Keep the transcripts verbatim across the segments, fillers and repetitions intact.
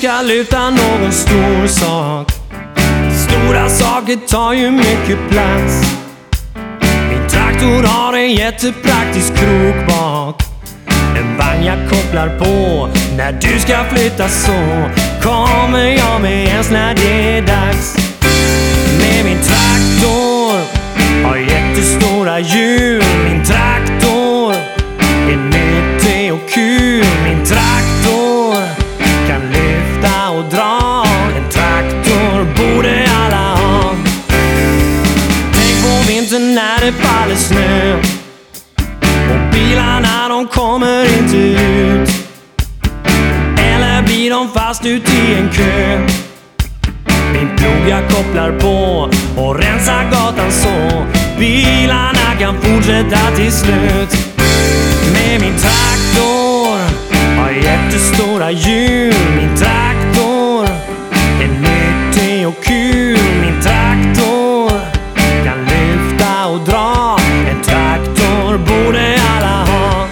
ska lyfta någon stor sak. Stora saker tar ju mycket plats. Min traktor har en jättepraktisk krok bak. En vagn jag kopplar på när du ska flytta, så kommer jag med ens när det är dags. Med min traktor har jättestora hjul. Min traktor är nyttig och kul. Min traktor kan lyfta och dra. En traktor borde alla ha. Tänk på vintern när det faller snö och bilarna de kommer inte ut. Eller blir de fast ut i en kö. Min plog jag kopplar på och rensar gatan så bilarna kan fortsätta till slut. Med min traktor har jättestora hjul. Min traktor är nyttig och kul. Min traktor kan lyfta och dra. En traktor borde alla ha.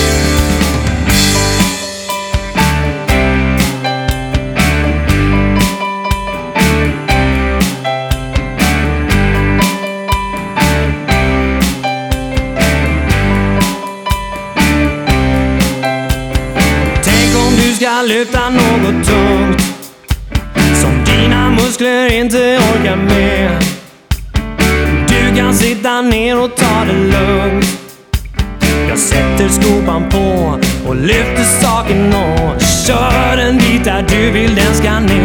Ska lyfta något tungt som dina muskler inte orkar med. Du kan sitta ner och ta det lugnt. Jag sätter skopan på och lyfter saken och kör den dit där du vill den ska ner.